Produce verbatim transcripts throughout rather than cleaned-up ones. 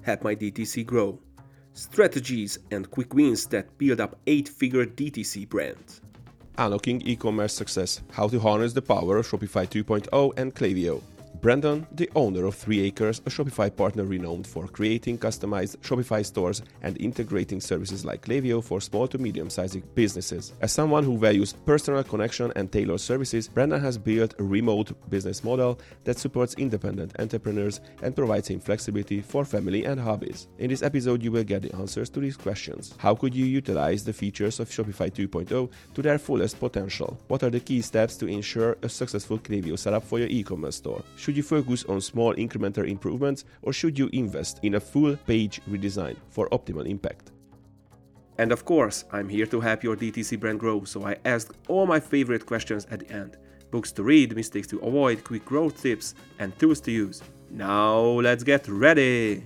Help My D T C Grow. Strategies and quick wins that build up eight figure D T C brands. Unlocking e-commerce success, how to harness the power of Shopify 2.0 and Klaviyo. Brandon, the owner of three acres, a Shopify partner renowned for creating customized Shopify stores and integrating services like Klaviyo for small to medium-sized businesses. As someone who values personal connection and tailored services, Brandon has built a remote business model that supports independent entrepreneurs and provides him flexibility for family and hobbies. In this episode, you will get the answers to these questions. How could you utilize the features of Shopify 2.0 to their fullest potential? What are the key steps to ensure a successful Klaviyo setup for your e-commerce store? Should you focus on small incremental improvements, or should you invest in a full page redesign for optimal impact? And of course, I'm here to help your D T C brand grow, so I asked all my favorite questions at the end. Books to read, mistakes to avoid, quick growth tips, and tools to use. Now let's get ready!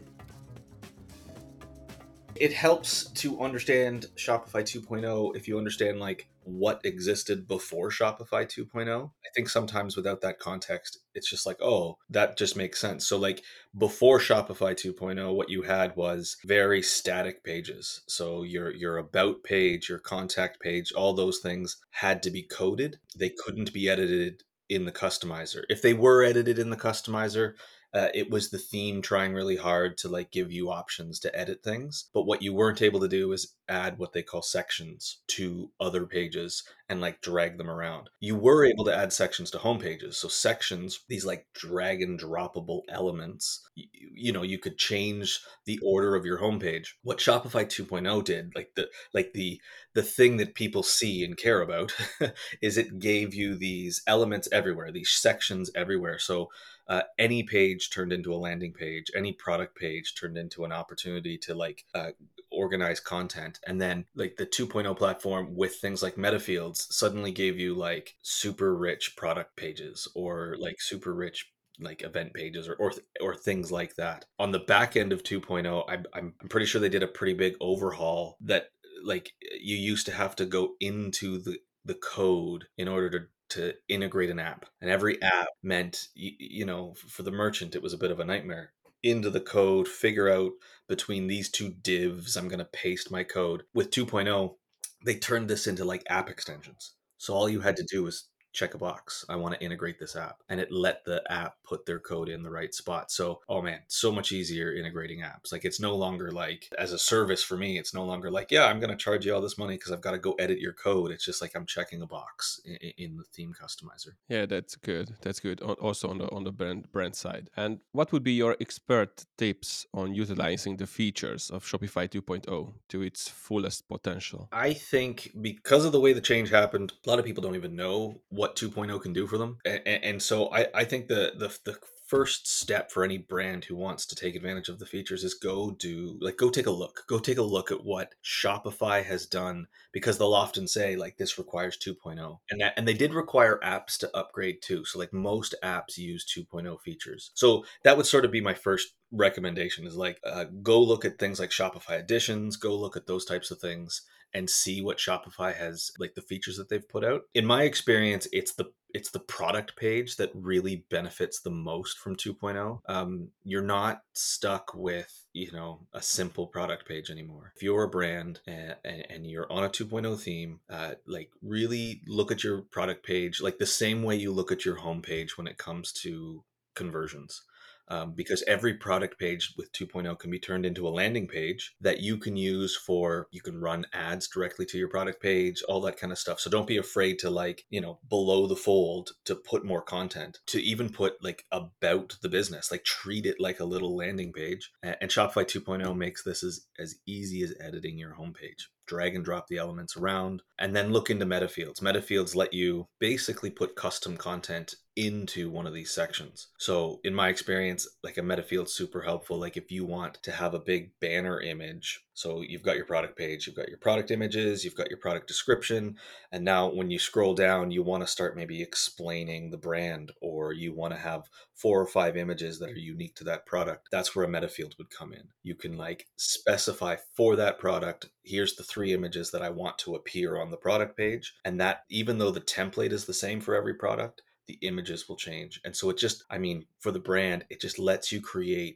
It helps to understand Shopify 2.0 if you understand like what existed before Shopify 2.0. I think sometimes without that context, it's just like, oh, that just makes sense. So like before Shopify 2.0, what you had was very static pages. So your your about page, your contact page, all those things had to be coded. They couldn't be edited in the customizer. If they were edited in the customizer, uh, it was the theme trying really hard to like give you options to edit things. But what you weren't able to do is add what they call sections to other pages and like drag them around. You were able to add sections to home pages. So sections, these like drag and droppable elements, you, you know, you could change the order of your homepage. What Shopify 2.0 did, like the like the the thing that people see and care about, is it gave you these elements everywhere, these sections everywhere. So uh, any page turned into a landing page, any product page turned into an opportunity to like uh, organize content. And then like the 2.0 platform with things like metafields suddenly gave you like super rich product pages or like super rich like event pages or, or or things like that. On the back end of 2.0, I'm I'm pretty sure they did a pretty big overhaul that like you used to have to go into the the code in order to to integrate an app, and every app meant you, you know for the merchant it was a bit of a nightmare. Into the code, figure out between these two divs I'm going to paste my code. With 2.0, they turned this into like app extensions, so all you had to do was check a box, I want to integrate this app, and it let the app put their code in the right spot. So oh man, so much easier integrating apps. Like it's no longer like as a service for me, it's no longer like, yeah, I'm going to charge you all this money because I've got to go edit your code. It's just like I'm checking a box in, in the theme customizer. Yeah, that's good. That's good. Al- Also on the on the brand brand side. And what would be your expert tips on utilizing the features of Shopify 2.0 to its fullest potential? I think because of the way the change happened, a lot of people don't even know what 2.0 can do for them. And, and so I, I think the, the the first step for any brand who wants to take advantage of the features is go do like go take a look. Go take a look at what Shopify has done, because they'll often say like this requires 2.0. And that and they did require apps to upgrade too. So like most apps use 2.0 features. So that would sort of be my first recommendation is like uh, go look at things like Shopify editions, go look at those types of things and see what Shopify has, like the features that they've put out. In my experience, it's the it's the product page that really benefits the most from 2.0. Um, you're not stuck with, you know, a simple product page anymore. If you're a brand and, and, and you're on a 2.0 theme, uh, like really look at your product page like the same way you look at your homepage when it comes to conversions. Um, because every product page with 2.0 can be turned into a landing page that you can use for, you can run ads directly to your product page, all that kind of stuff. So don't be afraid to like, you know, below the fold to put more content, to even put like about the business, like treat it like a little landing page. And Shopify 2.0 makes this as, as easy as editing your homepage. Drag and drop the elements around, and then look into metafields. Metafields let you basically put custom content into one of these sections. So in my experience, like a metafield's super helpful. Like if you want to have a big banner image, so you've got your product page, you've got your product images, you've got your product description, and now when you scroll down, you want to start maybe explaining the brand, or you want to have four or five images that are unique to that product. That's where a metafield would come in. You can like specify for that product, here's the three images that I want to appear on the product page. And that, even though the template is the same for every product, the images will change. And so it just, I mean, for the brand, it just lets you create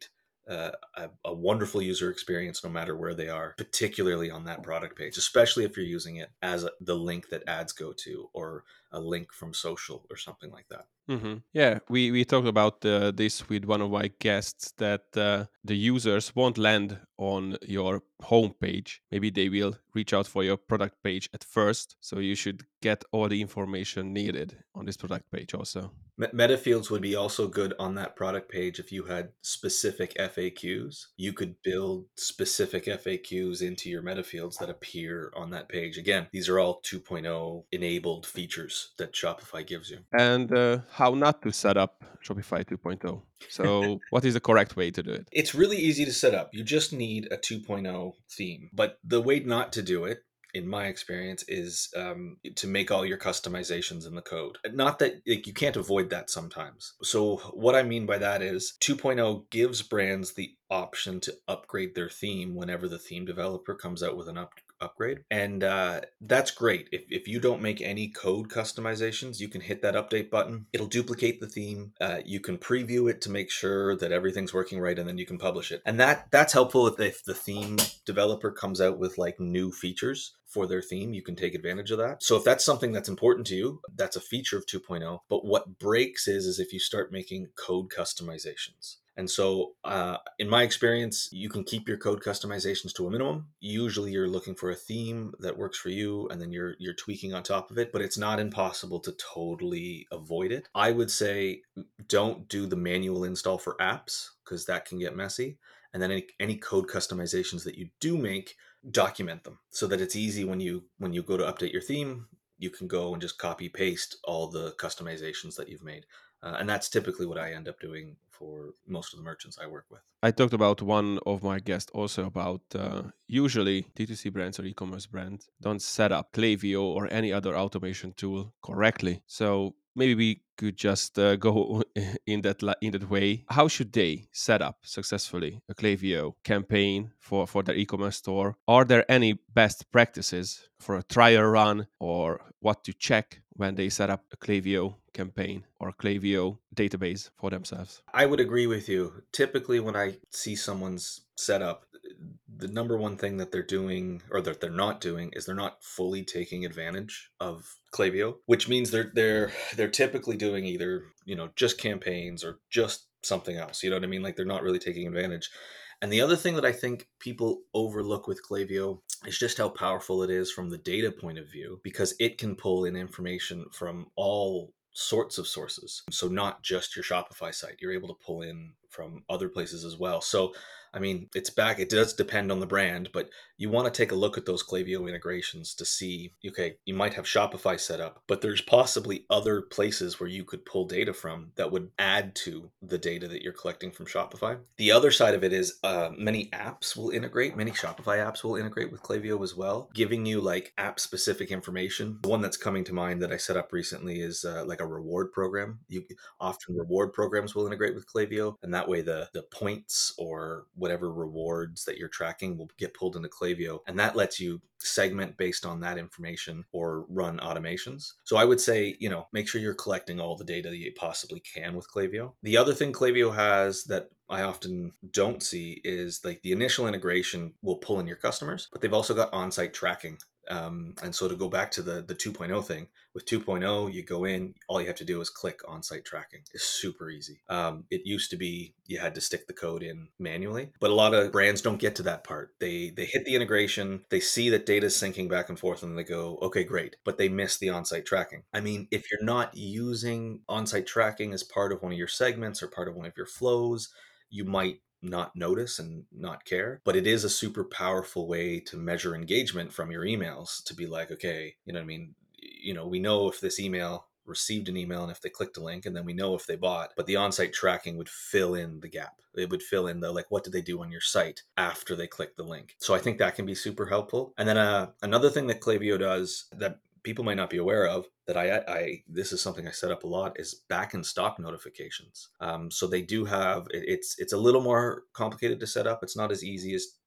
uh, a, a wonderful user experience no matter where they are, particularly on that product page, especially if you're using it as a, the link that ads go to, or a link from social or something like that. Mm-hmm. Yeah, we, we talked about uh, this with one of my guests, that uh, the users won't land on your homepage. Maybe they will reach out for your product page at first. So you should get all the information needed on this product page also. Meta fields would be also good on that product page if you had specific F A Qs. You could build specific F A Qs into your meta fields that appear on that page. Again, these are all two point oh enabled features that Shopify gives you. And uh, how not to set up Shopify two point oh. So what is the correct way to do it? It's really easy to set up. You just need a two point oh theme. But the way not to do it, in my experience, is um, to make all your customizations in the code. Not that like, you can't avoid that sometimes. So what I mean by that is two point oh gives brands the option to upgrade their theme whenever the theme developer comes out with an up upgrade. And uh, that's great. If, if you don't make any code customizations, you can hit that update button. It'll duplicate the theme. Uh, you can preview it to make sure that everything's working right, and then you can publish it. And that that's helpful if, if the theme developer comes out with like new features for their theme. You can take advantage of that. So if that's something that's important to you, that's a feature of two point oh. But what breaks is, is if you start making code customizations. And so uh, in my experience, you can keep your code customizations to a minimum. Usually you're looking for a theme that works for you, and then you're you're tweaking on top of it, but it's not impossible to totally avoid it. I would say don't do the manual install for apps, because that can get messy. And then any, any code customizations that you do make, document them so that it's easy when you when you go to update your theme, you can go and just copy paste all the customizations that you've made. Uh, and that's typically what I end up doing for most of the merchants I work with. I talked about one of my guests also about uh, usually D two C brands or e-commerce brands don't set up Klaviyo or any other automation tool correctly. So maybe we could just uh, go in that la- in that way. How should they set up successfully a Klaviyo campaign for, for their e-commerce store? Are there any best practices for a trial run, or what to check when they set up a Klaviyo campaign or Klaviyo database for themselves? I would agree with you. Typically, when I see someone's setup, the number one thing that they're doing, or that they're not doing, is they're not fully taking advantage of Klaviyo, which means they're they're they're typically doing either, you know, just campaigns or just something else. You know what I mean? Like they're not really taking advantage. And the other thing that I think people overlook with Klaviyo is just how powerful it is from the data point of view, because it can pull in information from all sorts of sources. So not just your Shopify site, you're able to pull in from other places as well. So I mean, it's back. It does depend on the brand, but you want to take a look at those Klaviyo integrations to see, okay, you might have Shopify set up, but there's possibly other places where you could pull data from that would add to the data that you're collecting from Shopify. The other side of it is uh, many apps will integrate, many Shopify apps will integrate with Klaviyo as well, giving you like app specific information. The one that's coming to mind that I set up recently is uh, like a reward program. You often reward programs will integrate with Klaviyo, and that way the, the points or whatever rewards that you're tracking will get pulled into Klaviyo, and that lets you segment based on that information or run automations. So I would say, you know, make sure you're collecting all the data that you possibly can with Klaviyo. The other thing Klaviyo has that I often don't see is like the initial integration will pull in your customers, but they've also got on-site tracking. Um, and so to go back to the, the two point oh thing, with two point oh, you go in, all you have to do is click on-site tracking. It's super easy. Um, it used to be you had to stick the code in manually, but a lot of brands don't get to that part. They they hit the integration, they see that data is syncing back and forth, and they go, okay, great, but they miss the on-site tracking. I mean, if you're not using on-site tracking as part of one of your segments or part of one of your flows, you might not notice and not care, but it is a super powerful way to measure engagement from your emails, to be like, okay, you know what I mean? You know, we know if this email received an email and if they clicked a link, and then we know if they bought, but the on-site tracking would fill in the gap. It would fill in the, like, what did they do on your site after they clicked the link? So I think that can be super helpful. And then uh, another thing that Klaviyo does that people might not be aware of, that I, I this is something I set up a lot, is back in stock notifications. Um, so they do have, it, it's it's a little more complicated to set up. It's not as easy as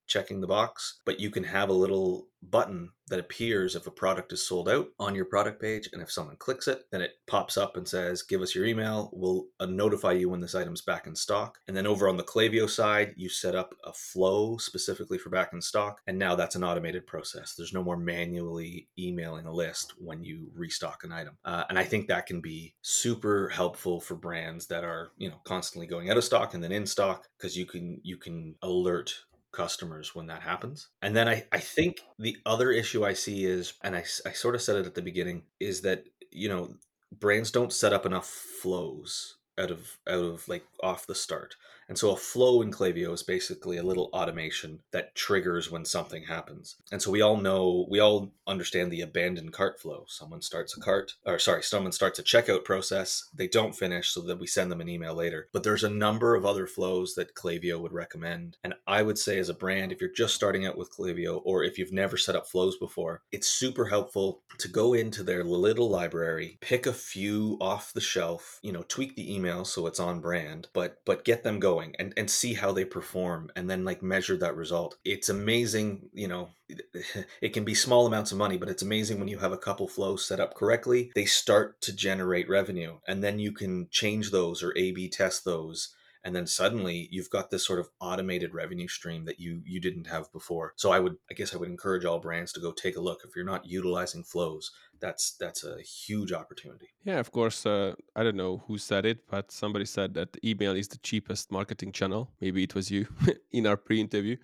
checking the box, but you can have a little button that appears if a product is sold out on your product page. And if someone clicks it, then it pops up and says, give us your email. We'll uh, notify you when this item's back in stock. And then over on the Klaviyo side, you set up a flow specifically for back in stock. And now that's an automated process. There's no more manually emailing a list when you restock an item. Uh, and I think that can be super helpful for brands that are, you know, constantly going out of stock and then in stock, because you can, you can alert customers when that happens. And then I, I think the other issue I see is, and I, I sort of said it at the beginning, is that, you know, brands don't set up enough flows out of out of like off the start. And so a flow in Klaviyo is basically a little automation that triggers when something happens. And so we all know, we all understand the abandoned cart flow. Someone starts a cart, or sorry, someone starts a checkout process, they don't finish, so that we send them an email later. But there's a number of other flows that Klaviyo would recommend. And I would say as a brand, if you're just starting out with Klaviyo, or if you've never set up flows before, it's super helpful to go into their little library, pick a few off the shelf, you know, tweak the email so it's on brand, but but get them going. And, and see how they perform, and then like measure that result. It's amazing, you know, it can be small amounts of money, but it's amazing when you have a couple flows set up correctly, they start to generate revenue, and then you can change those or A B test those. And then suddenly you've got this sort of automated revenue stream that you you didn't have before. So I would, I guess I would encourage all brands to go take a look. If you're not utilizing flows, that's that's a huge opportunity. Yeah, of course. Uh, I don't know who said it, but somebody said that email is the cheapest marketing channel. Maybe it was you in our pre-interview.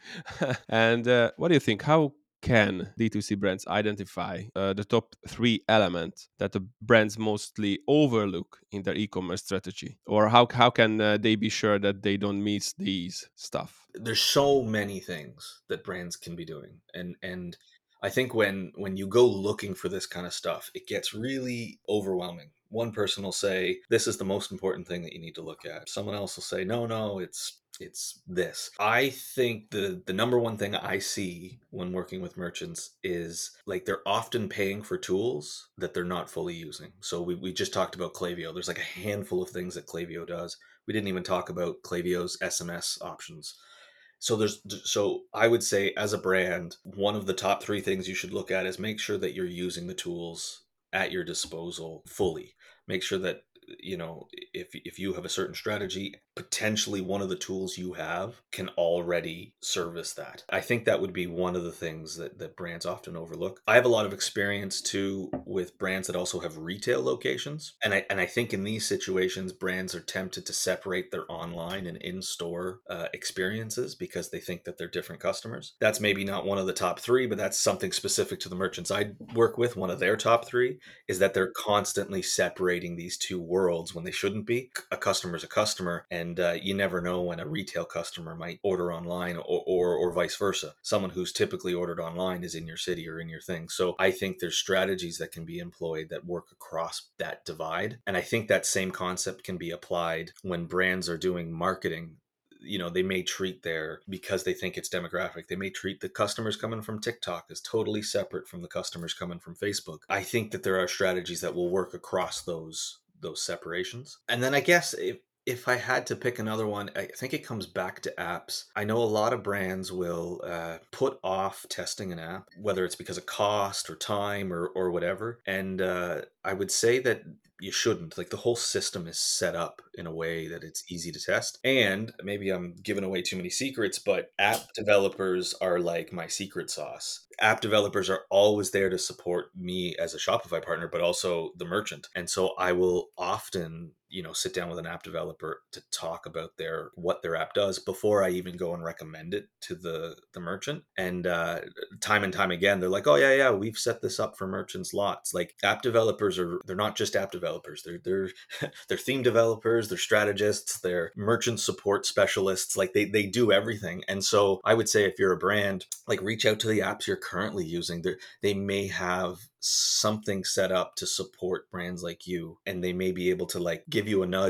And uh, what do you think? How can D two C brands identify uh, the top three elements that the brands mostly overlook in their e-commerce strategy? Or how, how can uh, they be sure that they don't miss these stuff? There's so many things that brands can be doing. And and I think when when you go looking for this kind of stuff, it gets really overwhelming. One person will say, this is the most important thing that you need to look at. Someone else will say, no, no, it's it's this. I think the the number one thing I see when working with merchants is like they're often paying for tools that they're not fully using. So we, we just talked about Klaviyo. There's like a handful of things that Klaviyo does. We didn't even talk about Klaviyo's S M S options. So there's so I would say as a brand, one of the top three things you should look at is make sure that you're using the tools at your disposal fully. Make sure that, you know, if if you have a certain strategy, potentially one of the tools you have can already service that. I think that would be one of the things that, that brands often overlook. I have a lot of experience too with brands that also have retail locations. And I and I think in these situations, brands are tempted to separate their online and in-store uh, experiences because they think that they're different customers. That's maybe not one of the top three, but that's something specific to the merchants I work with. One of their top three is that they're constantly separating these two worlds when they shouldn't be. A customer is a customer, and uh, you never know when a retail customer might order online, or, or or vice versa. Someone who's typically ordered online is in your city or in your thing. So I think there's strategies that can be employed that work across that divide. And I think that same concept can be applied when brands are doing marketing. You know, they may treat their, because they think it's demographic, they may treat the customers coming from TikTok as totally separate from the customers coming from Facebook. I think that there are strategies that will work across those those separations. And then I guess if if I had to pick another one, I think it comes back to apps. I know a lot of brands will uh, put off testing an app, whether it's because of cost or time or or whatever. And uh, I would say that you shouldn't. Like, the whole system is set up in a way that it's easy to test. And maybe I'm giving away too many secrets, but app developers are like my secret sauce. App developers are always there to support me as a Shopify partner, but also the merchant. And so I will often, you know, sit down with an app developer to talk about their what their app does before I even go and recommend it to the the merchant. And uh, time and time again, they're like, "Oh yeah, yeah, we've set this up for merchants lots." Like, app developers are they're not just app developers. They're they're they're theme developers. They're strategists. They're merchant support specialists. Like, they they do everything. And so I would say if you're a brand, like, reach out to the apps you're currently using. They they may have something set up to support brands like you, and they may be able to like give you a nudge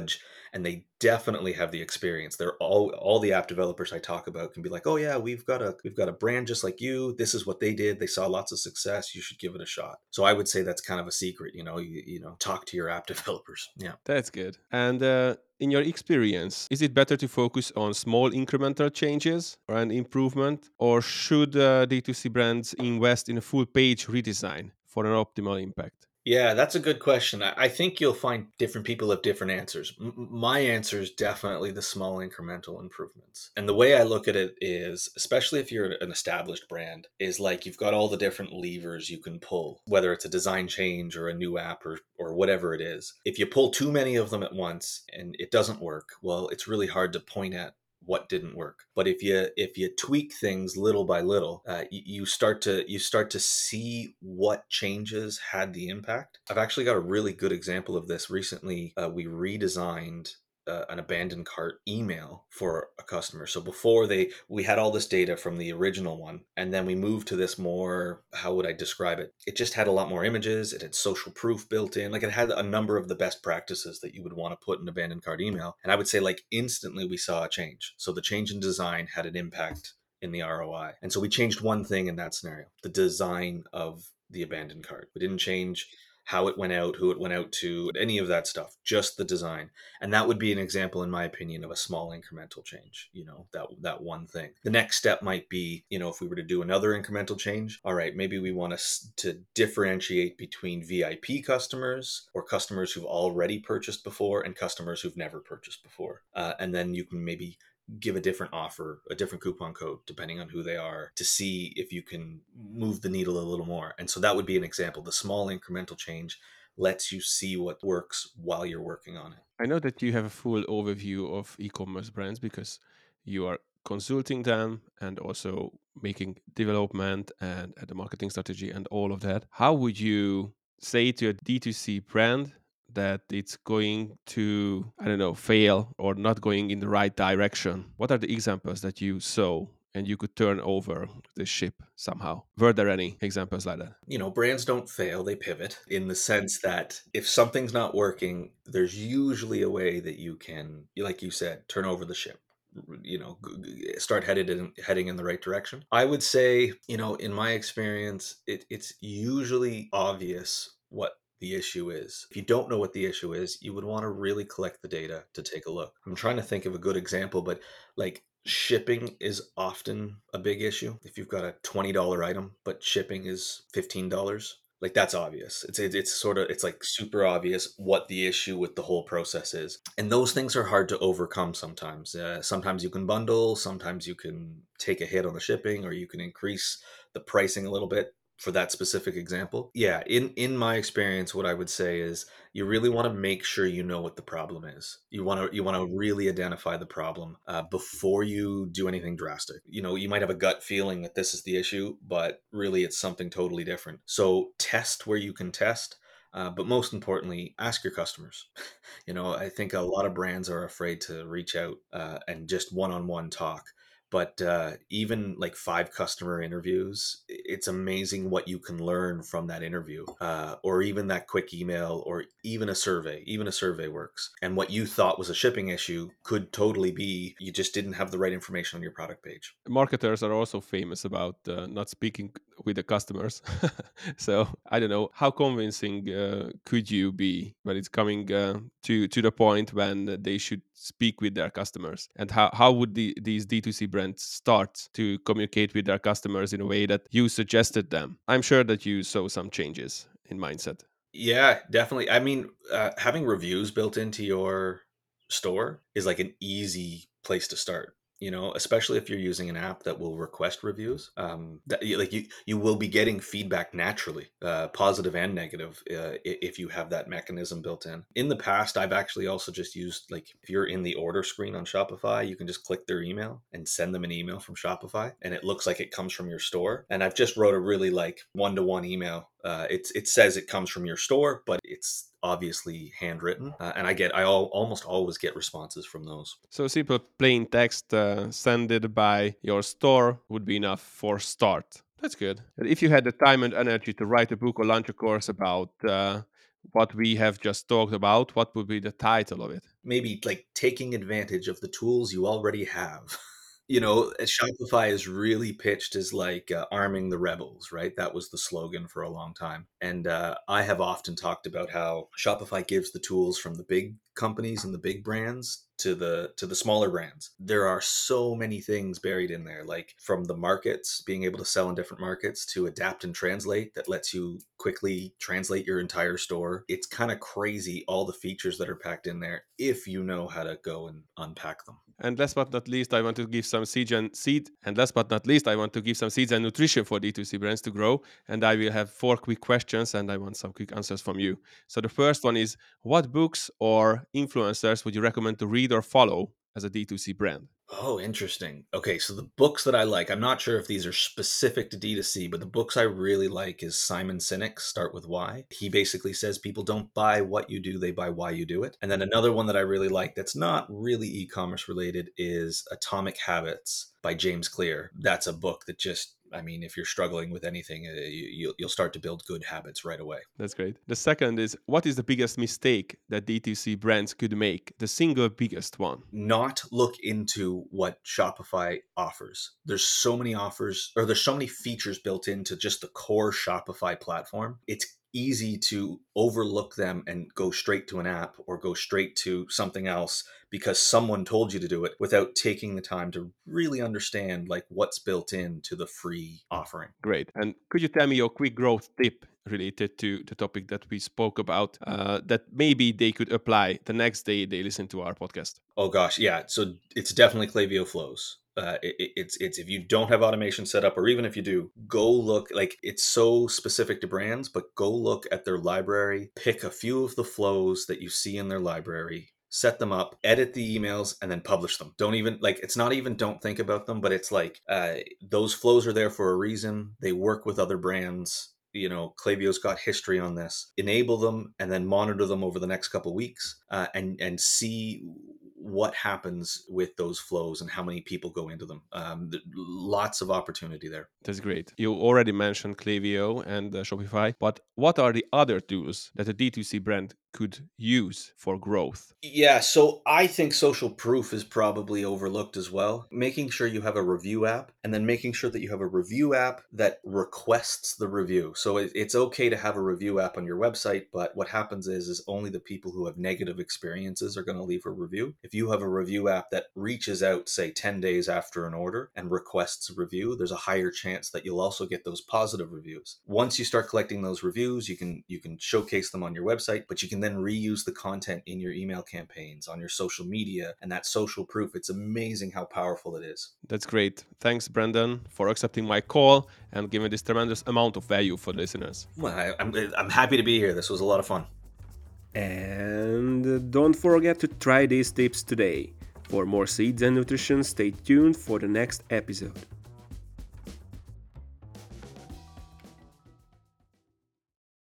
and they definitely have the experience. They're all all the app developers I talk about can be like, oh yeah, we've got a we've got a brand just like you. This is what they did. They saw lots of success. You should give it a shot. So I would say that's kind of a secret. You know, you, you know, talk to your app developers. Yeah. That's good. And uh, in your experience, is it better to focus on small incremental changes or an improvement, or should uh, D two C brands invest in a full page redesign for an optimal impact? Yeah, that's a good question. I I think you'll find different people have different answers. M- m- my answer is definitely the small incremental improvements. And the way I look at it is, especially if you're an established brand, is like you've got all the different levers you can pull, whether it's a design change or a new app or or whatever it is. If you pull too many of them at once and it doesn't work, well, it's really hard to point at what didn't work. But if you if you tweak things little by little, uh, you, you start to you start to see what changes had the impact. I've actually got a really good example of this recently. Uh, we redesigned uh, an abandoned cart email for a customer. So before they we had all this data from the original one, and then we moved to this more, how would I describe it? It just had a lot more images. It had social proof built in. Like, it had a number of the best practices that you would want to put in an abandoned cart email. And I would say, like, instantly we saw a change. So the change in design had an impact in the R O I. And so we changed one thing in that scenario, the design of the abandoned cart. We didn't change how it went out, who it went out to, any of that stuff, just the design. And that would be an example, in my opinion, of a small incremental change, you know, that that one thing. The next step might be, you know, if we were to do another incremental change, all right, maybe we want to, to differentiate between V I P customers or customers who've already purchased before and customers who've never purchased before. Uh, and then you can maybe give a different offer, a different coupon code, depending on who they are, to see if you can move the needle a little more. And so that would be an example. The small incremental change lets you see what works while you're working on it. I know that you have a full overview of e-commerce brands because you are consulting them and also making development and, and the marketing strategy and all of that. How would you say to a D two C brand that it's going to, I don't know, fail or not going in the right direction? What are the examples that you saw and you could turn over the ship somehow? Were there any examples like that? You know, brands don't fail, they pivot, in the sense that if something's not working, there's usually a way that you can, like you said, turn over the ship, you know, start headed in heading in the right direction. I would say, you know, in my experience, it, it's usually obvious what the issue is. If you don't know what the issue is, you would want to really collect the data to take a look. I'm trying to think of a good example, but like, shipping is often a big issue. If you've got a twenty dollar item, but shipping is fifteen dollars, like, that's obvious. It's it, it's sort of, it's like super obvious what the issue with the whole process is. And those things are hard to overcome sometimes. Uh, sometimes you can bundle, sometimes you can take a hit on the shipping, or you can increase the pricing a little bit for that specific example. Yeah, in in my experience, what I would say is you really want to make sure you know what the problem is. You want to you want to really identify the problem uh, before you do anything drastic. You know, you might have a gut feeling that this is the issue, but really it's something totally different. So test where you can test. Uh, but most importantly, ask your customers. You know, I think a lot of brands are afraid to reach out uh, and just one-on-one talk. But uh, even like five customer interviews, it's amazing what you can learn from that interview, uh, or even that quick email, or even a survey. Even a survey works. And what you thought was a shipping issue could totally be you just didn't have the right information on your product page. Marketers are also famous about uh, not speaking with the customers. So I don't know how convincing uh, could you be when it's coming uh, to to the point when they should speak with their customers, and how how would the, these D two C brands start to communicate with their customers in a way that you suggested them? I'm sure that you saw some changes in mindset. Yeah, definitely. I mean, uh, having reviews built into your store is like an easy place to start. You know, especially if you're using an app that will request reviews. Um, that, you- like you, you will be getting feedback naturally, uh, positive and negative, uh, i- if you have that mechanism built in. In the past, I've actually also just used, like, if you're in the order screen on Shopify, you can just click their email and send them an email from Shopify, and it looks like it comes from your store. And I've just wrote a really like one to one email. Uh, it's it says it comes from your store, but it's obviously handwritten, uh, and I get I al- almost always get responses from those. So simple plain text uh, sended by your store would be enough for start. That's good. And if you had the time and energy to write a book or launch a course about uh, what we have just talked about, what would be the title of it? Maybe like taking advantage of the tools you already have. You know, Shopify is really pitched as like uh, arming the rebels, right? That was the slogan for a long time. And uh, I have often talked about how Shopify gives the tools from the big companies and the big brands to the to the smaller brands. There are so many things buried in there, like from the markets, being able to sell in different markets, to adapt and translate that lets you quickly translate your entire store. It's kind of crazy all the features that are packed in there if you know how to go and unpack them. And last but not least, I want to give some seed and seed. And last but not least, I want to give some seeds and nutrition for D two C brands to grow. And I will have four quick questions, and I want some quick answers from you. So the first one is: what books or influencers would you recommend to read or follow as a D two C brand? Oh, interesting. Okay, so the books that I like, I'm not sure if these are specific to D two C, but the books I really like is Simon Sinek's Start With Why. He basically says people don't buy what you do, they buy why you do it. And then another one that I really like that's not really e-commerce related is Atomic Habits by James Clear. That's a book that just, I mean, if you're struggling with anything, uh, you, you'll start to build good habits right away. That's great. The second is: what is the biggest mistake that D two C brands could make? The single biggest one. Not look into what Shopify offers. There's so many offers, or there's so many features built into just the core Shopify platform. It's easy to overlook them and go straight to an app or go straight to something else because someone told you to do it without taking the time to really understand like what's built into the free offering. Great. And could you tell me your quick growth tip related to the topic that we spoke about uh, that maybe they could apply the next day they listen to our podcast? Oh gosh, yeah. So it's definitely Klaviyo Flows. Uh, it, it's it's if you don't have automation set up, or even if you do, go look. Like, it's so specific to brands, but go look at their library, pick a few of the flows that you see in their library, set them up, edit the emails, and then publish them. Don't even like it's not even don't think about them, but it's like uh, those flows are there for a reason. They work with other brands. You know, Klaviyo's got history on this. Enable them and then monitor them over the next couple of weeks, uh, and and see what happens with those flows and how many people go into them. Um, lots of opportunity there. That's great. You already mentioned Klaviyo and uh, Shopify, but what are the other tools that a D two C brand could use for growth? Yeah, so I think social proof is probably overlooked as well. Making sure you have a review app, and then making sure that you have a review app that requests the review. So it, it's okay to have a review app on your website, but what happens is is only the people who have negative experiences are going to leave a review. If you have a review app that reaches out, say, ten days after an order and requests a review, there's a higher chance that you'll also get those positive reviews. Once you start collecting those reviews, you can you can showcase them on your website, but you can then reuse the content in your email campaigns, on your social media, and that social proof. It's amazing how powerful it is. That's great. Thanks, Brendan, for accepting my call and giving this tremendous amount of value for the listeners. Well, I, I'm, I'm happy to be here. This was a lot of fun. And don't forget to try these tips today. For more seeds and nutrition, stay tuned for the next episode.